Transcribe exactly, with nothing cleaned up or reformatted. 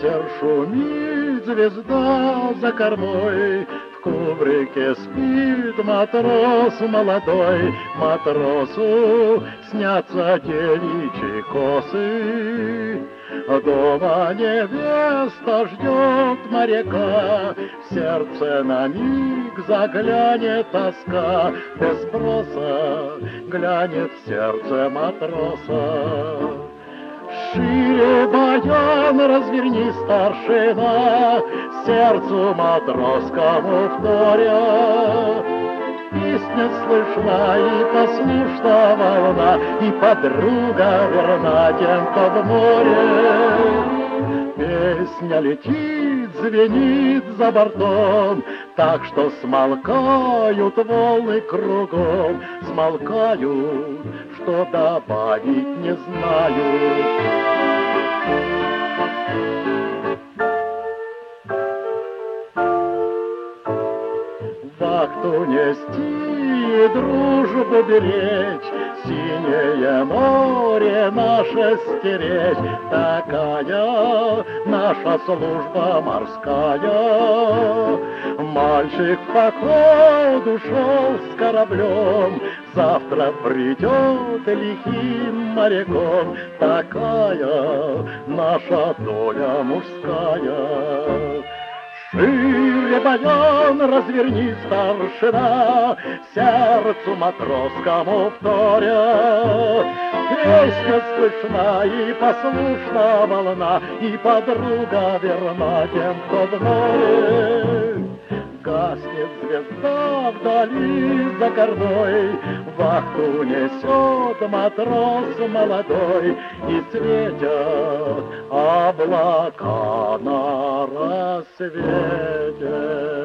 ветер шумит, звезда за кормой, в кубрике спит матрос молодой. Матросу снятся девичьи косы, дома невеста ждет моряка, в сердце на миг заглянет тоска, без спроса глянет в сердце матроса. Шире баян разверни, старшина, сердцу матросскому вторя. Песня слышна и послушна волна, и подруга верна тем, кто в море. Песня летит, звенит за бортом, так что смолкают волны кругом, смолкают, что добавить не знают. Вахту нести и дружбу беречь, синее море наше стеречь, такая наша служба морская. Мальчик в поход ушел с кораблем, завтра придет лихим моряком, такая наша доля мужская. Шире баян разверни, старшина, сердцу матросскому вторя. Песня слышна и послушна волна, и подруга верна тем, кто в море. Гаснет звезда вдали за кормой, вахту несет матрос молодой, и светят облака на рассвете.